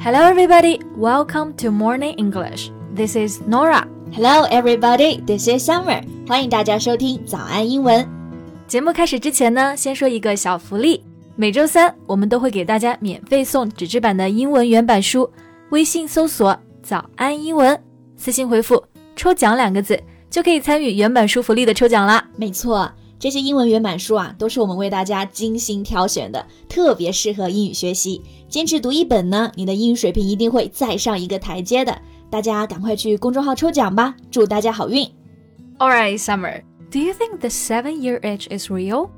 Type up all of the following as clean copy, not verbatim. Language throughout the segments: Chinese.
Hello everybody, welcome to Morning English. This is Nora. Hello everybody, this is Summer. 欢迎大家收听早安英文。 节目开始之前呢，先说一个小福利。每周三我们都会给大家免费送纸质版的英文原版书，微信搜索早安英文，私信回复抽奖2个字，就可以参与原版书福利的抽奖啦。 没错，这些英文原版书啊，都是我们为大家精心挑选的，特别适合英语学习。坚持读一本呢，你的英语水平一定会再上一个台阶的。大家赶快去公众号抽奖吧，祝大家好运。 Alright, Summer, do you think the 7-year itch is real?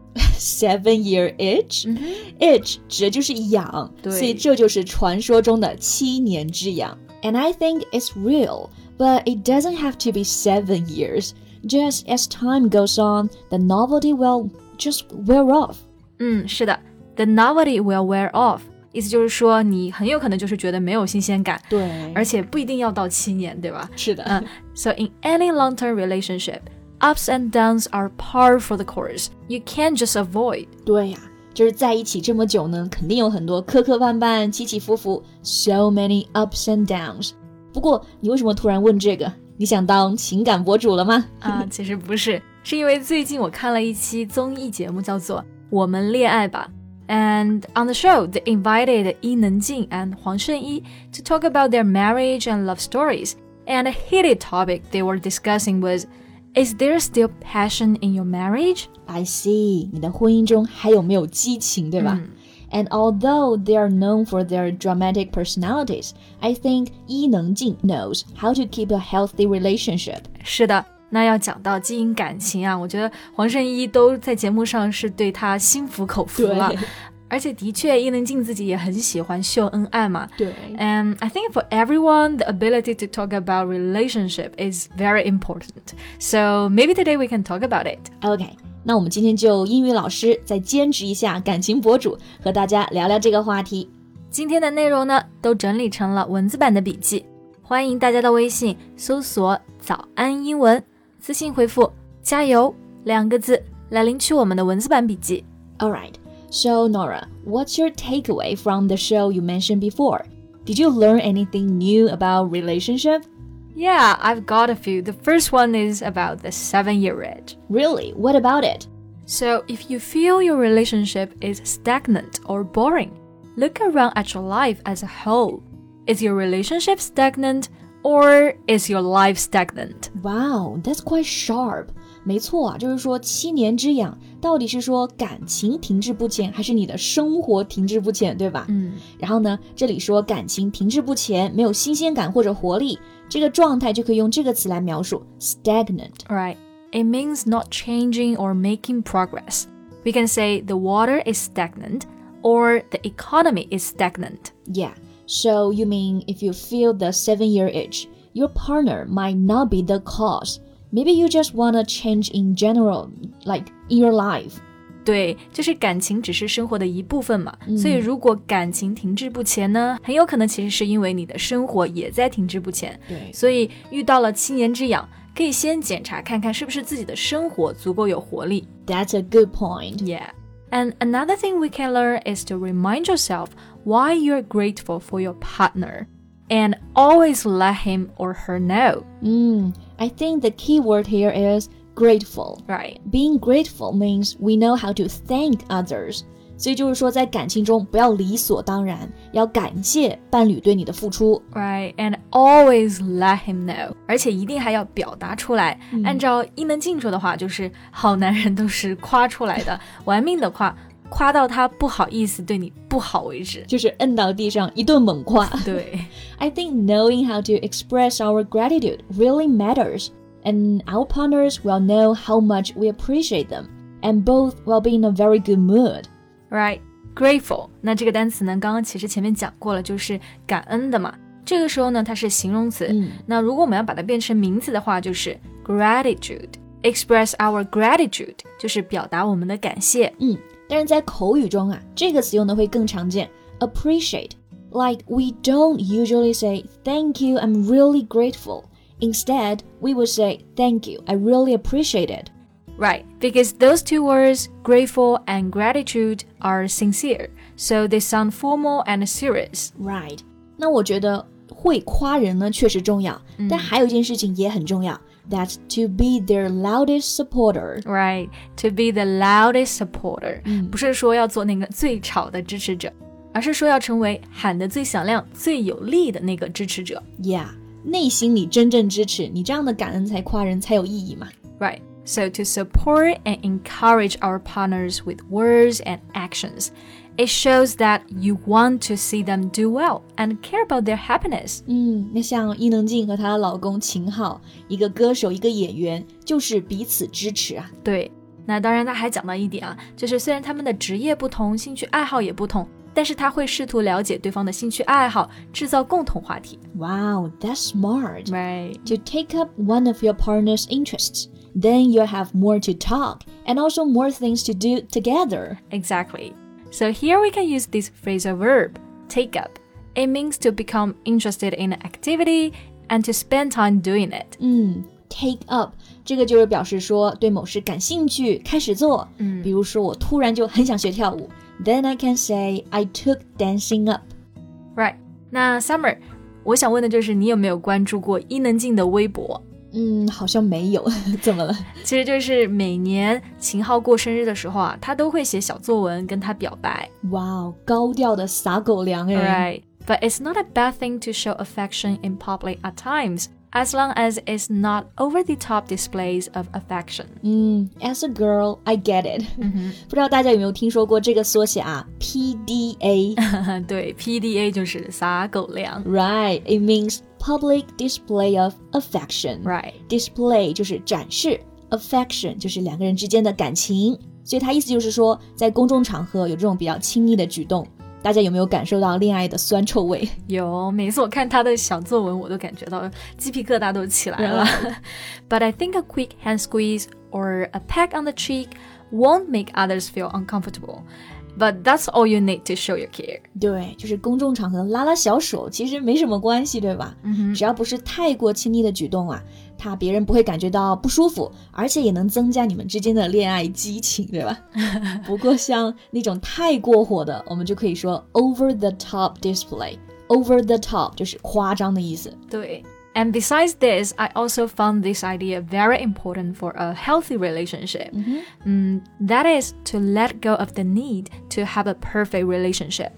7-year itch? Itch 指的就是痒，所以这就是传说中的7年之痒。And I think it's real, but it doesn't have to be 7 years. Just as time goes on, the novelty will just wear off. 是的 The novelty will wear off 意思就是说你很有可能就是觉得没有新鲜感， 对， 而且不一定要到7年，对吧？ 是的。 So in any long-term relationship, ups and downs are par for the course. You can't just avoid. 对呀，就是在一起这么久呢，肯定有很多磕磕绊绊、起起伏伏 ，so many ups and downs. 不过你为什么突然问这个？你想当情感博主了吗？ 其实不是，是因为最近我看了一期综艺节目，叫做《我们恋爱吧》。And on the show, they invited 伊能静 and 黄圣依 to talk about their marriage and love stories. And a heated topic they were discussing was, is there still passion in your marriage? I see. 你的婚姻中还有没有激情，对吧？And although they are known for their dramatic personalities, I think 伊能静 knows how to keep a healthy relationship. 是的，那要讲到经营感情啊，我觉得黄圣依都在节目上是对他心服口服了。而且的确，伊能静自己也很喜欢秀恩爱嘛。 对。 And I think for everyone, the ability to talk about relationship is very important. So maybe today we can talk about it. Okay.那我们今天就英语老师再兼职一下感情博主，和大家聊聊这个话题。 今天的内容呢，都整理成了文字版的笔记，欢迎大家到微信搜索早安英文，私信回复加油2个字来领取我们的文字版笔记。 Alright, so Nora, what's your takeaway from the show you mentioned before? Did you learn anything new about relationship?Yeah, I've got a few. The first one is about the 7-year itch. Really? What about it? So, if you feel your relationship is stagnant or boring, look around at your life as a whole. Is your relationship stagnant or is your life stagnant? Wow, that's quite sharp. 没错啊，就是说7年之痒，到底是说感情停滞不前，还是你的生活停滞不前，对吧？然后呢，这里说感情停滞不前，没有新鲜感或者活力，这个状态就可以用这个词来描述 stagnant. Right. It means not changing or making progress. We can say the water is stagnant or the economy is stagnant. Yeah. So you mean if you feel the 7-year itch, your partner might not be the cause.Maybe you just want to change in general, like in your life. 对，就是感情只是生活的一部分嘛，所以如果感情停滞不前呢，很有可能其实是因为你的生活也在停滞不前。 对， 所以遇到了7年之痒，可以先检查看看是不是自己的生活足够有活力。 That's a good point. Yeah. And another thing we can learn is to remind yourself why you're grateful for your partner. And always let him or her know. I think the key word here is grateful. Right. Being grateful means we know how to thank others. 所以就是说在感情中不要理所当然，要感谢伴侣对你的付出。 Right, and always let him know. 而且一定还要表达出来。按照伊能静说的话，就是好男人都是夸出来的，玩命的夸到他不好意思对你不好为止， 就是摁到地上一顿猛夸。 对。 I think knowing how to express our gratitude really matters, and our partners will know how much we appreciate them, and both will be in a very good mood. Right, grateful. 那这个单词呢，刚刚其实前面讲过了，就是感恩的嘛。这个时候呢，它是形容词。那如果我们要把它变成名词的话，就是 gratitude。Express our gratitude 就是表达我们的感谢。 但是在口语中啊，这个词用的会更常见 appreciate. Like we don't usually say thank you, I'm really grateful. Instead, we would say thank you, I really appreciate it. Right, because those two words, grateful and gratitude, are sincere, so they sound formal and serious. Right. 那我觉得会夸人呢确实重要，但还有一件事情也很重要。That's to be their loudest supporter. Right, to be the loudest supporter. 不是说要做那个最吵的支持者，而是说要成为喊得最响亮、最有力的那个支持者。 Yeah, 内心里真正支持，你这样的感恩才夸人才有意义嘛。 Right, so to support and encourage our partners with words and actions.It shows that you want to see them do well and care about their happiness. 那像伊能静和她的老公秦昊，一个歌手，一个演员，就是彼此支持啊。 对，那当然他还讲到一点啊，就是虽然他们的职业不同，兴趣爱好也不同，但是他会试图了解对方的兴趣爱好，制造共同话题。 Wow, that's smart. Right. To take up one of your partner's interests, then you'll have more to talk and also more things to do together. Exactly.So here we can use this phrasal verb, take up. It means to become interested in an activity and to spend time doing it. Take up 这个就是表示说对某事感兴趣，开始做。比如说我突然就很想学跳舞。Then I can say I took dancing up. Right. 那 Summer, 我想问的就是你有没有关注过伊能静的微博？ 好像没有。怎么了？ 其实就是每年秦昊过生日的时候啊，他都会写小作文跟他表白。 哇，高调的撒狗粮 Right, but it's not a bad thing to show affection in public at times, as long as it's not over-the-top displays of affection. As a girl, I get it. 不知道大家有没有听说过这个缩写啊 ？PDA 对 ，PDA 就是撒狗粮。 Right, it means public display of affection. Right. Display 就是展示 affection 就是两个人之间的感情，所以它意思就是说在公众场合有这种比较亲密的举动。大家有没有感受到恋爱的酸臭味？ 有，每次我看他的小作文我都感觉到鸡皮疙瘩都起来了。But I think a quick hand squeeze or a peck on the cheek won't make others feel uncomfortable.But that's all you need to show your care. 对，就是公众场合拉拉小手，其实没什么关系，对吧？只要不是太过亲昵的举动啊，别人不会感觉到不舒服，而且也能增加你们之间的恋爱激情，对吧？不过像那种太过火的，我们就可以说 over the top display。over the top 就是夸张的意思。 对。And besides this, I also found this idea very important for a healthy relationship. That is to let go of the need to have a perfect relationship.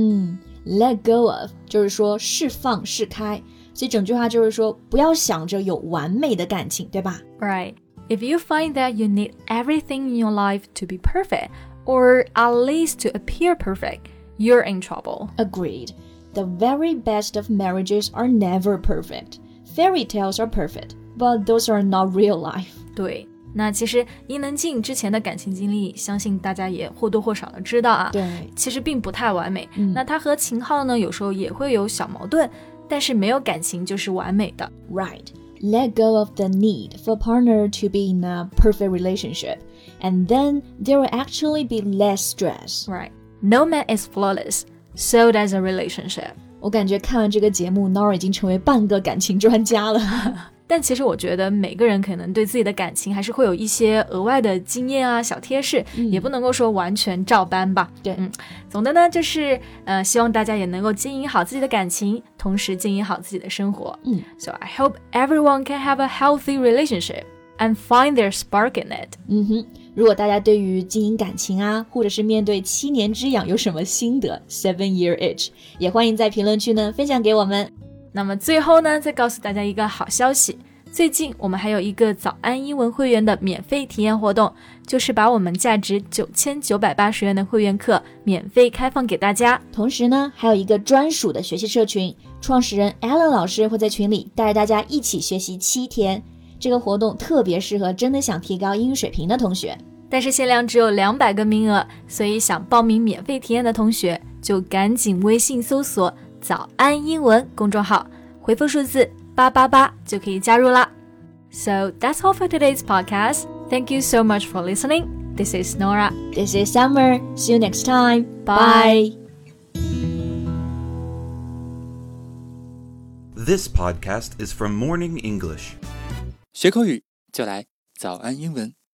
Let go of 就是说释放释开，所以整句话就是说不要想着有完美的感情，对吧？ Right. If you find that you need everything in your life to be perfect, or at least to appear perfect, you're in trouble. Agreed. The very best of marriages are never perfect. Fairy tales are perfect, but those are not real life. 对，那其实伊能静之前的感情经历，相信大家也或多或少的知道啊。 对， 其实并不太完美。那她和秦昊呢，有时候也会有小矛盾，但是没有感情就是完美的。 Right. Let go of the need for a partner to be in a perfect relationship, and then there will actually be less stress. Right. No man is flawless, so does a relationship. 我感觉看完这个节目 Nora 已经成为半个感情专家了。 但其实我觉得每个人可能对自己的感情还是会有一些额外的经验啊、小贴士，也不能够说完全照搬吧。 对， 总的呢就是希望大家也能够经营好自己的感情，同时经营好自己的生活。So I hope everyone can have a healthy relationship and find their spark in it. 如果大家对于经营感情啊，或者是面对7年之痒有什么心得 7-year itch， 也欢迎在评论区呢分享给我们。 那么最后呢，再告诉大家一个好消息，最近我们还有一个早安英文会员的免费体验活动，就是把我们价值9980元的会员课免费开放给大家。 同时呢，还有一个专属的学习社群，创始人 Alan 老师会在群里带着大家一起学习7天。这个活动特别适合真的想提高英语水平的同学， 但是限量只有200个名额，所以想报名免费体验的同学就赶紧微信搜索早安英文公众号，回复数字888就可以加入啦。So that's all for today's podcast. Thank you so much for listening. This is Nora. This is Summer. See you next time. Bye. This podcast is from Morning English. 学口语就来早安英文。